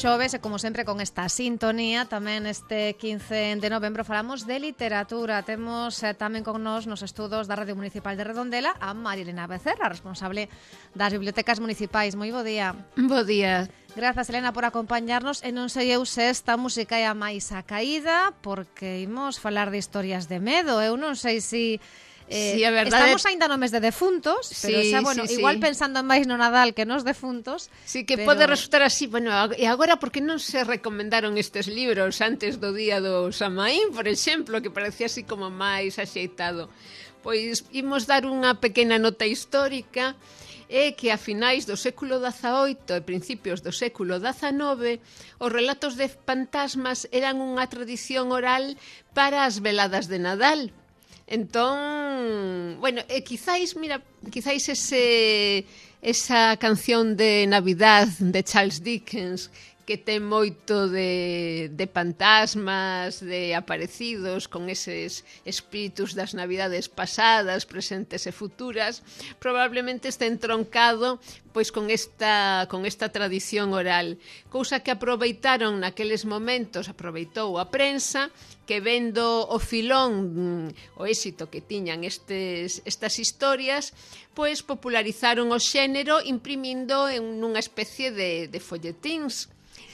xoves e como sempre con esta sintonía. Tamén este 15 de novembro falamos de literatura. Temos tamén con nos estudos da Radio Municipal de Redondela a Marilena Becerra, responsable das bibliotecas municipais. Moi bo día. Bo día. Grazas, Elena, por acompañarnos. E non sei eu se esta música é a máis acaída, porque imos falar de historias de medo. Eu non sei se... sí, a verdade... Estamos aínda no mes de defuntos, pero sí, xa, bueno, sí, igual sí. pensando máis no Nadal que nos defuntos. Sí, que pero... pode resultar así, bueno, e agora por que non se recomendaron estes libros antes do día do Samaín, por exemplo, que parecía así como máis axeitado? Pois imos dar unha pequena nota histórica, que a finais do século XVIII e principios do século XIX os relatos de fantasmas eran unha tradición oral para as veladas de Nadal. Entón, bueno, quizáis esa canción de Navidad de Charles Dickens, que ten moito de fantasmas, de aparecidos, con eses espíritus das Navidades pasadas, presentes e futuras, probablemente este entroncado pois con esta tradición oral, cousa que aproveitaron naqueles momentos, aproveitou a prensa, que vendo o filón, o éxito que tiñan estas historias, pois popularizaron o xénero imprimindo en nunha especie de folletíns.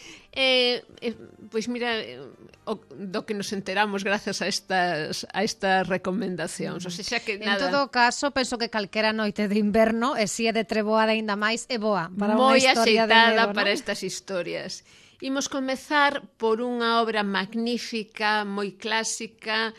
Pois mira, do que nos enteramos grazas a estas recomendacións. O sea que nada. En todo caso, penso que calquera noite de inverno, e si é de treboada aínda máis, é boa para unha historia de medo, para ¿no? estas historias. Imos comezar por unha obra magnífica, moi clásica,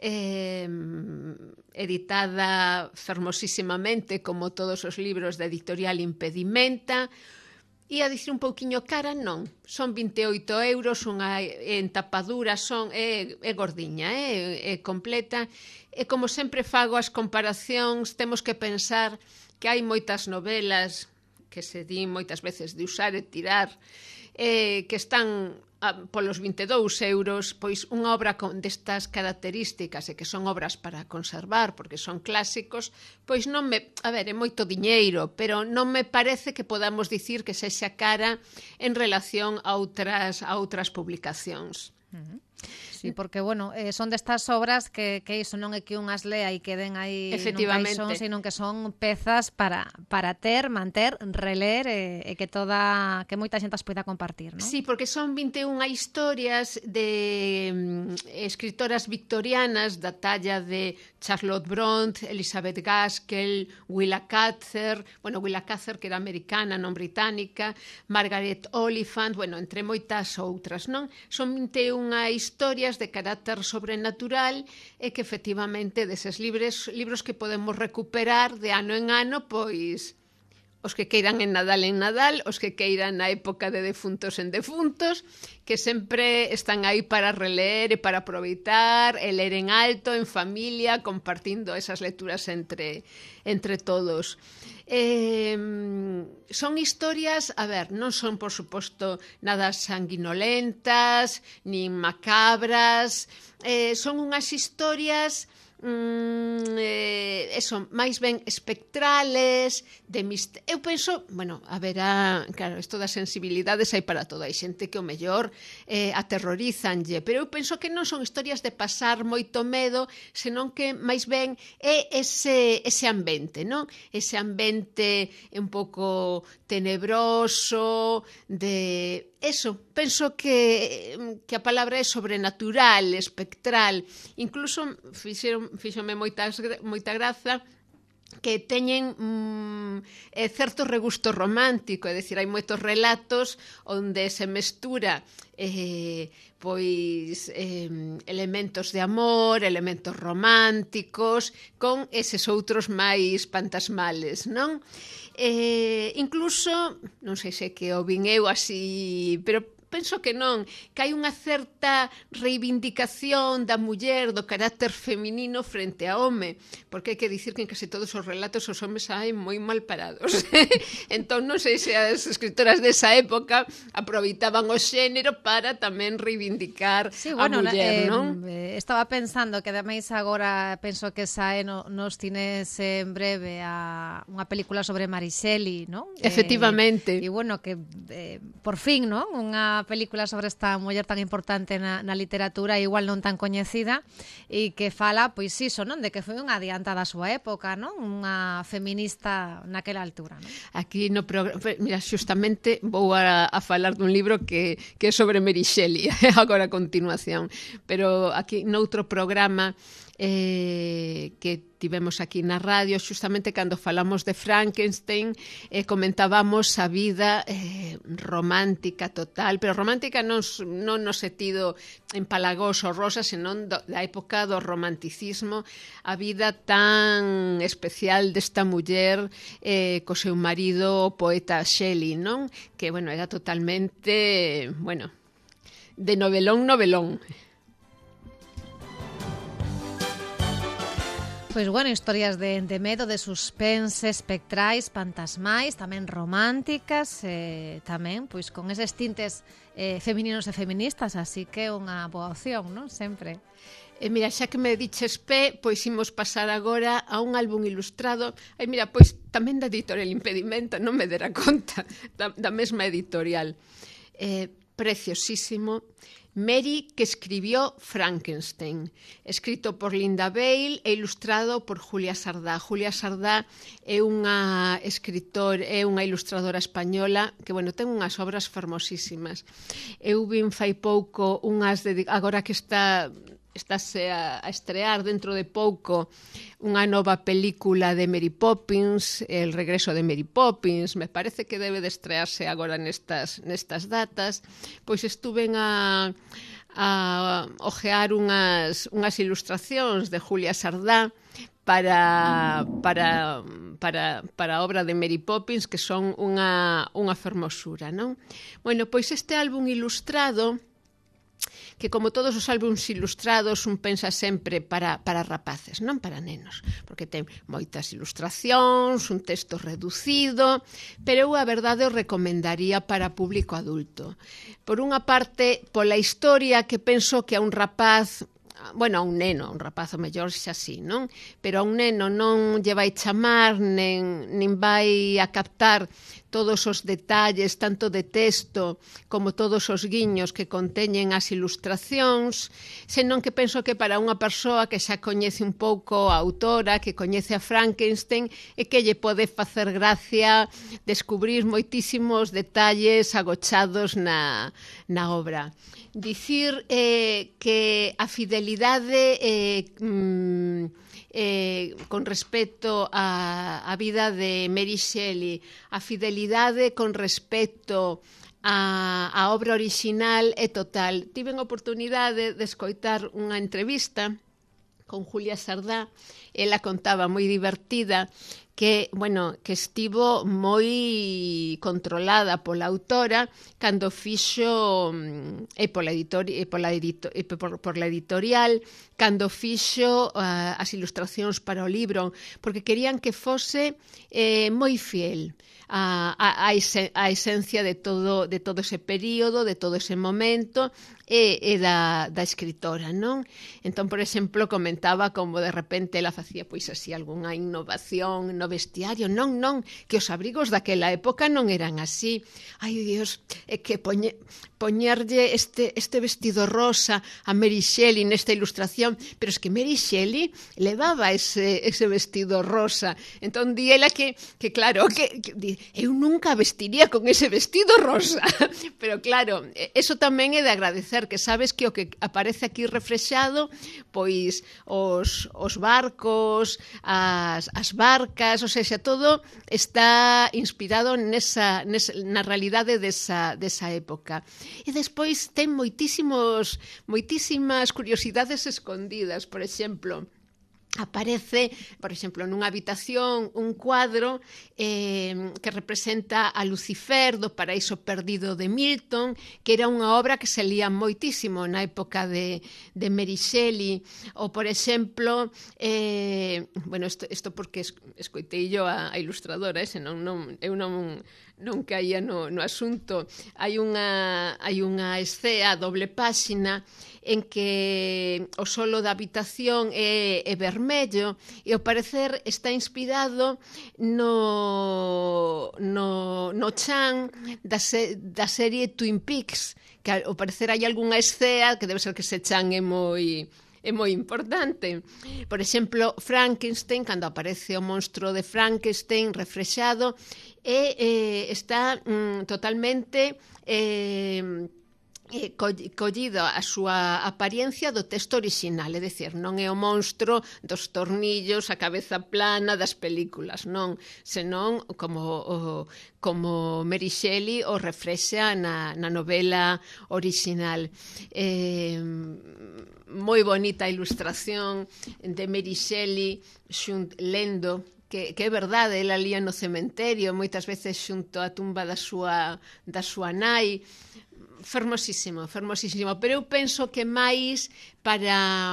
editada fermosísimamente, como todos os libros da editorial Impedimenta. E a dicir un pouquiño cara, non. Son 28 euros, unha entapadura, é gordiña, é completa. E como sempre fago as comparacións, temos que pensar que hai moitas novelas que se din moitas veces de usar e tirar, que están polos 22 euros, pois unha obra destas características e que son obras para conservar, porque son clásicos, pois non me... A ver, é moito diñeiro, pero non me parece que podamos dicir que sexa cara en relación a outras publicacións. Sí, porque, bueno, son destas obras que iso non é que unhas lea e queden aí nun caixón, sino que son pezas para ter, manter, reler e que moita xente as poida compartir, non? Sí, porque son 21 historias de escritoras victorianas da talla de Charlotte Brontë, Elizabeth Gaskell, Willa Cather, que era americana, non británica, Margaret Oliphant, entre moitas outras, non? Son 21 historias de carácter sobrenatural e que efectivamente deses libros que podemos recuperar de ano en ano, pois os que queiran en Nadal, os que queiran na época de defuntos en defuntos, que sempre están aí para releer e para aproveitar e ler en alto, en familia, compartindo esas lecturas entre todos. Son historias, a ver, non son por suposto nada sanguinolentas nin macabras, son unhas historias máis ben espectrales, eu penso, haberá, claro, isto das sensibilidades hai para todo, hai xente que o mellor aterrorízanlle, pero eu penso que non son historias de pasar moito medo, senón que máis ben é ese ambiente, non? Ese ambiente un pouco tenebroso, de... Eso, penso que a palabra é sobrenatural, espectral. Incluso fíxome moita graza que teñen certo regusto romántico, é dicir, hai moitos relatos onde se mestura elementos de amor, elementos románticos con eses outros máis fantasmales, non? Incluso, non sei se que o vin eu así, pero penso que non, que hai unha certa reivindicación da muller, do carácter feminino frente ao home, porque hai que dicir que en case todos os relatos os homes saen moi mal parados. Entón non sei se as escritoras desa época aproveitaban o xénero para tamén reivindicar a muller, non? Estaba pensando que ademais agora penso que sae nos cines en breve unha película sobre Mary Shelley, non? Efectivamente. E bueno, que por fin, non? Unha unha película sobre esta muller tan importante na literatura, igual non tan coñecida, e que fala, pois iso, non? De que foi unha adianta da súa época, non? Unha feminista naquela altura, non? Aquí no programa, mira, xustamente vou a falar dun libro que é sobre Mary Shelley, agora a continuación, pero aquí noutro programa que tivemos aquí na radio, xustamente cando falamos de Frankenstein, comentábamos a vida romántica total, pero romántica non no sentido empalagoso, rosa, senón da época do romanticismo, a vida tan especial desta muller co seu marido, o poeta Shelley, non? Que, bueno, era totalmente, bueno, de novelón. Pois, bueno, historias de medo, de suspense, espectrais, fantasmais, tamén románticas, tamén, pois, con eses tintes femininos e feministas, así que unha boa opción, non? Sempre. Mira, xa que me diches pois imos pasar agora a un álbum ilustrado. Mira, pois tamén da editorial Impedimenta, non me dera conta, da mesma editorial. Preciosísimo. Mary, que escribió Frankenstein, escrito por Linda Bale e ilustrado por Julia Sardá. Julia Sardá é unha ilustradora española que, bueno, ten unhas obras fermosísimas. Eu vin fai pouco agora que estáse a estrear dentro de pouco unha nova película de Mary Poppins, El regreso de Mary Poppins, me parece que debe de estrearse agora nestas datas, pois estuven a ojear unhas ilustracións de Julia Sardá para a obra de Mary Poppins, que son unha fermosura, non? Bueno, pois este álbum ilustrado, que como todos os álbums ilustrados un pensa sempre para rapaces, non para nenos, porque ten moitas ilustracións, un texto reducido, pero eu a verdade o recomendaría para público adulto. Por unha parte, pola historia, que penso que a un rapaz, bueno, a un neno, a un rapaz o mellor xa sí, non? Pero a un neno non lle vai chamar, nin vai a captar todos os detalles, tanto de texto como todos os guiños que conteñen as ilustracións, senón que penso que para unha persoa que xa coñece un pouco a autora, que coñece a Frankenstein, e que lle pode facer gracia descubrir moitísimos detalles agochados na obra. Dicir que a fidelidade con respecto á vida de Mary Shelley, a fidelidade con respecto á obra orixinal é total. Tiven a oportunidade de escoitar unha entrevista con Julia Sardá, ela contaba moi divertida que, bueno, que estivo moi controlada pola autora cando fixo por la editorial cando fixo as ilustracións para o libro, porque querían que fose moi fiel a esencia de todo ese período, de todo ese momento e da escritora, non? Entón, por exemplo, comentaba como de repente ela facía pois así algunha innovación no vestiario. Non, que os abrigos daquela época non eran así. Ai, Dios, é que poñerlle este vestido rosa a Mary Shelley nesta ilustración, pero es que Mary Shelley levaba ese vestido rosa. Entón, di ela que claro, que eu nunca vestiría con ese vestido rosa. Pero claro, eso tamén é de agradecer, que sabes que o que aparece aquí reflexado, pois os barcos, as barcas, ou seja, todo está inspirado na realidade desa época. E despois ten moitísimas curiosidades escondidas. Por exemplo, aparece, por exemplo, nunha habitación un cuadro que representa a Lucifer do Paraíso Perdido de Milton, que era unha obra que se lía moitísimo na época de Mary Shelley. Ou, por exemplo, bueno, isto porque escoitei yo a ilustradora, eu non caía no asunto. Hai unha escena, doble páxina, en que o solo da habitación é vermello e ao parecer está inspirado no no chan da serie Twin Peaks, que ao parecer hai algunha escena que debe ser que ese chan é moi importante. Por exemplo, Frankenstein, cando aparece o monstro de Frankenstein refrexado, está totalmente collido a súa apariencia do texto orixinal, é dicir, non é o monstro dos tornillos, a cabeza plana das películas, non, senón como Mary Shelley o refrexa na novela orixinal. Moi bonita a ilustración de Mary Shelley lendo, que é verdade, ela lía no cementerio, moitas veces xunto á tumba da súa nai. Fermosísimo, pero eu penso que máis para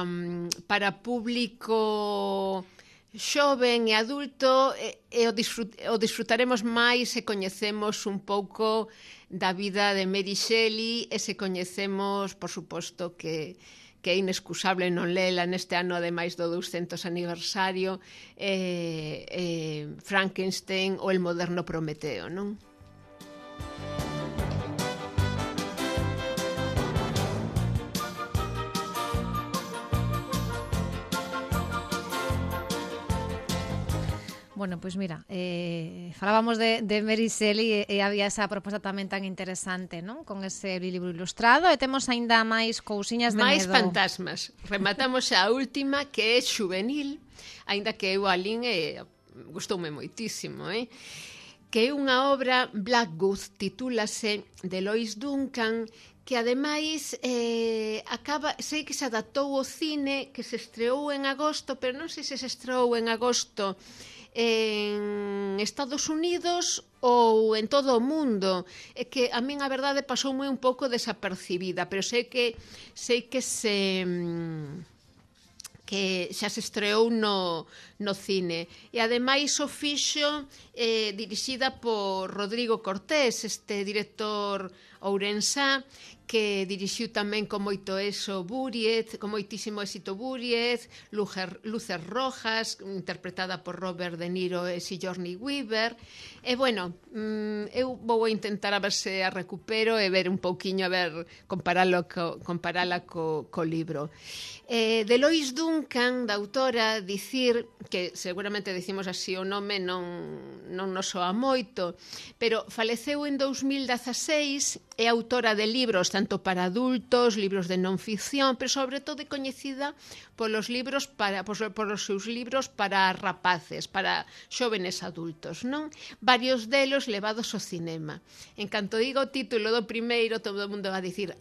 público xoven e adulto o disfrutaremos máis se coñecemos un pouco da vida de Mary Shelley e se coñecemos, por suposto, que é inexcusable non lela neste ano, ademais do 200 aniversario, Frankenstein ou El moderno Prometeo, non? Bueno, pois mira, falábamos de Mary Shelley e había esa proposta tamén tan interesante, non? Con ese libro ilustrado, e temos aínda máis cousiñas de máis medo. Fantasmas. Rematamos a última, que é xuvenil, aínda que eu alín gustoume moitísimo, que é unha obra, Blackwood, titúlase, de Lois Duncan, que ademais sei que se adaptou ao cine, que se estreou en agosto, pero non sei se estreou en agosto en Estados Unidos ou en todo o mundo. É que a min a verdade pasoume un pouco desapercibida, pero sei que xa se estreou no cine. E ademais o fixo dirixida por Rodrigo Cortés, este director ourensá, que dirixiu tamén con moito moitísimo éxito Buried, Luces Rojas, interpretada por Robert De Niro e Sigourney Weaver. E, bueno, eu vou intentar a ver se a recupero e ver un pouquiño, comparala co libro. De Lois Duncan, da autora, dicir, que seguramente dicimos así o nome, non nos soa moito, pero faleceu en 2016, é autora de libros tanto para adultos, libros de non ficción, pero sobre todo é coñecida polos seus libros para rapaces, para xóvenes adultos, non? Varios delos levados ao cinema. En canto diga o título do primeiro, todo o mundo va a dicir,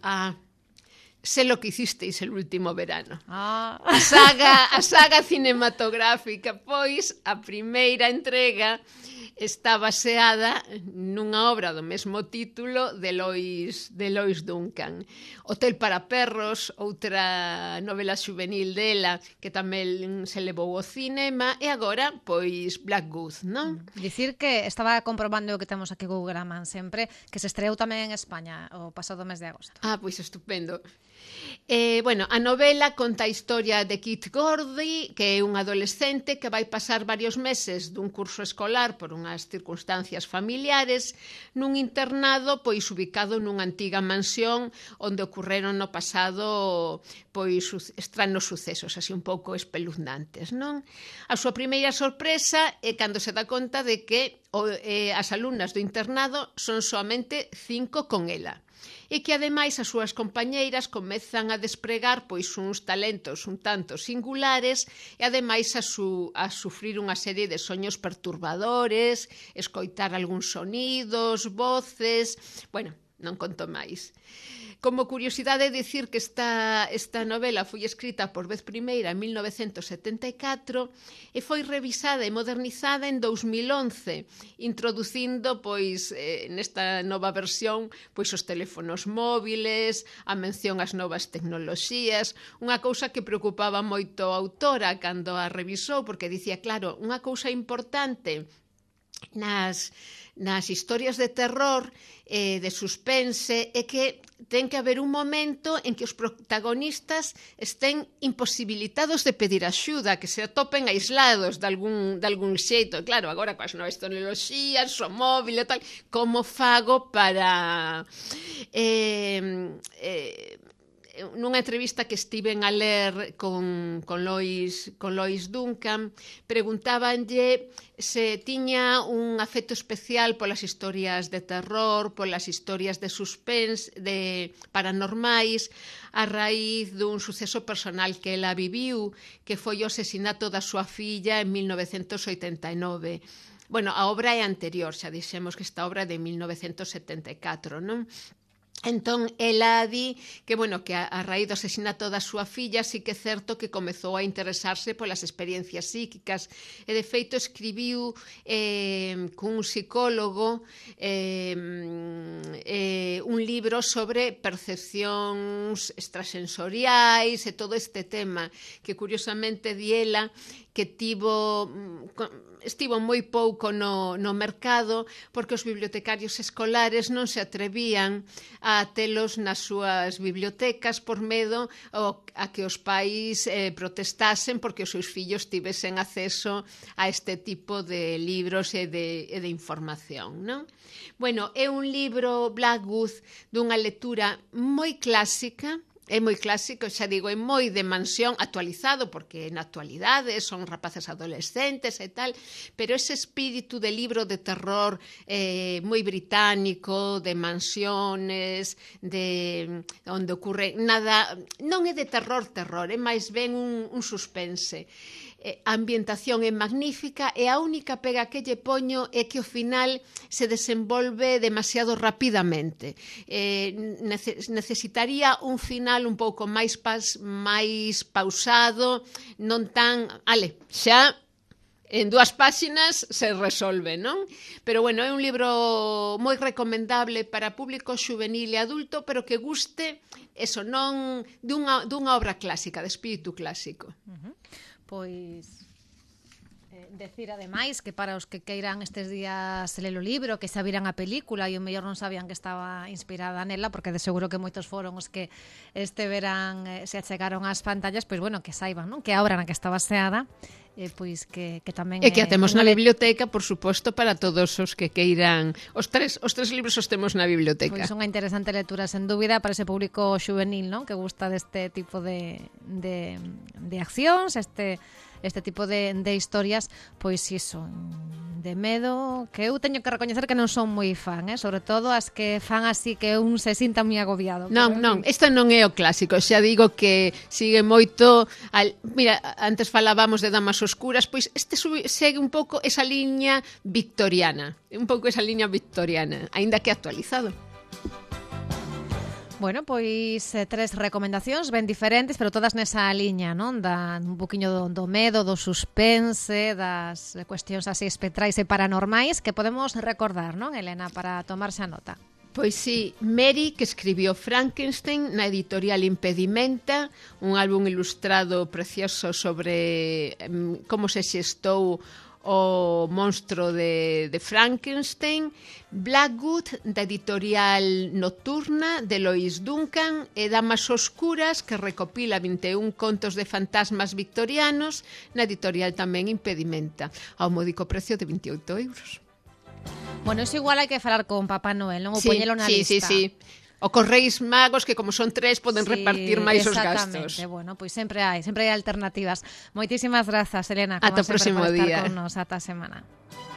sé lo que hicisteis el último verano. A saga cinematográfica, pois a primeira entrega está baseada nunha obra do mesmo título de Lois Duncan. Hotel para perros, outra novela xuvenil dela que tamén se levou ao cinema, e agora, pois, Blackwood, non? Dicir que estaba comprobando o que temos aquí Google a man sempre, que se estreou tamén en España o pasado mes de agosto. Pois estupendo. Bueno, a novela conta a historia de Kit Gordy, que é un adolescente que vai pasar varios meses dun curso escolar por unhas circunstancias familiares nun internado pois ubicado nunha antiga mansión onde ocorreron no pasado pois extraños sucesos, así un pouco espeluznantes, non? A súa primeira sorpresa é cando se dá conta de que as alumnas do internado son soamente 5 con ela, e que ademais as súas compañeiras comezan a despregar pois uns talentos un tanto singulares e ademais a sufrir unha serie de soños perturbadores, escoitar algúns sonidos, voces. Bueno, non conto máis. Como curiosidade, dicir que esta novela foi escrita por vez primeira en 1974 e foi revisada e modernizada en 2011, introducindo pois nesta nova versión pois os teléfonos móviles, a mención ás novas tecnoloxías, unha cousa que preocupaba moito a autora cando a revisou, porque dicía, claro, unha cousa importante nas historias de terror, de suspense, é que ten que haber un momento en que os protagonistas estén imposibilitados de pedir axuda, que se atopen aislados de algún xeito. Claro, agora coas novas tecnoloxías, o móvil e tal, como fago para... nunha entrevista que estiven a ler con Lois Duncan, preguntábanlle se tiña un afecto especial polas historias de terror, polas historias de suspense, de paranormais, a raíz dun suceso personal que ela viviu, que foi o asesinato da súa filla en 1989. Bueno, a obra é anterior, xa dixemos que esta obra é de 1974, non? Entón, ela di que, bueno, que a raíz do asesinato da súa filla sí que é certo que comezou a interesarse polas experiencias psíquicas e, de feito, escribiu cun psicólogo un libro sobre percepcións extrasensoriais e todo este tema que, curiosamente, di ela que estivo moi pouco no mercado porque os bibliotecarios escolares non se atrevían a telos nas súas bibliotecas por medo a que os pais protestasen porque os seus fillos tivesen acceso a este tipo de libros e de información, non? Bueno, é un libro, Blackwood, dunha lectura moi clásica. É moi clásico, xa digo, é moi de mansión, actualizado, porque na actualidade son rapaces adolescentes e tal, pero ese espírito de libro de terror moi británico, de mansiones, de onde ocorre nada, non é de terror, é máis ben un suspense. A ambientación é magnífica e a única pega que lle poño é que ao final se desenvolve demasiado rapidamente. Necesitaría un final un pouco máis pausado, non tan... xa en 2 páxinas se resolve, non? Pero, bueno, é un libro moi recomendable para público xuvenil e adulto, pero que guste, eso, non dunha obra clásica, de espírito clásico. Pois decir ademais que para os que queiran estes días ler o libro, que xa viran a película e o mellor non sabían que estaba inspirada nela, porque de seguro que moitos foron os que este verán se achegaron ás pantallas, pois bueno, que saiban, non? Que a obra na que está baseada pois que tamén e que a temos na biblioteca, por suposto, para todos os que queiran. Os tres libros os temos na biblioteca. Pois unha interesante lectura, sen dúbida, para ese público xuvenil, non? Que gusta deste tipo de accións, este tipo de historias, pois iso, de medo, que eu teño que recoñecer que non son moi fan, sobre todo as que fan así que un se sinta moi agobiado. Non, isto non é o clásico, xa digo que sigue moito... Mira, antes falábamos de Damas Oscuras, pois este segue un pouco esa liña victoriana, aínda que actualizado. Bueno, pois 3 recomendacións ben diferentes, pero todas nesa liña, non? Un poquinho do medo, do suspense, das cuestións así espectrais e paranormais que podemos recordar, non, Elena, para tomarse a nota. Pois sí, Mary, que escribiu Frankenstein na editorial Impedimenta, un álbum ilustrado precioso sobre como se xestou o monstro de Frankenstein. Blackwood, da editorial Nocturna, de Lois Duncan, e Damas Oscuras, que recopila 21 contos de fantasmas victorianos, na editorial tamén Impedimenta, ao módico precio de 28 euros. Bueno, iso igual hai que falar con Papá Noel, non? O poñelo na lista. Sí. O Correis Magos, que como son 3, poden repartir máis os gastos. Exactamente, bueno, pois sempre hai alternativas. Moitísimas grazas, Elena, como sempre, por estar con nos ata a semana.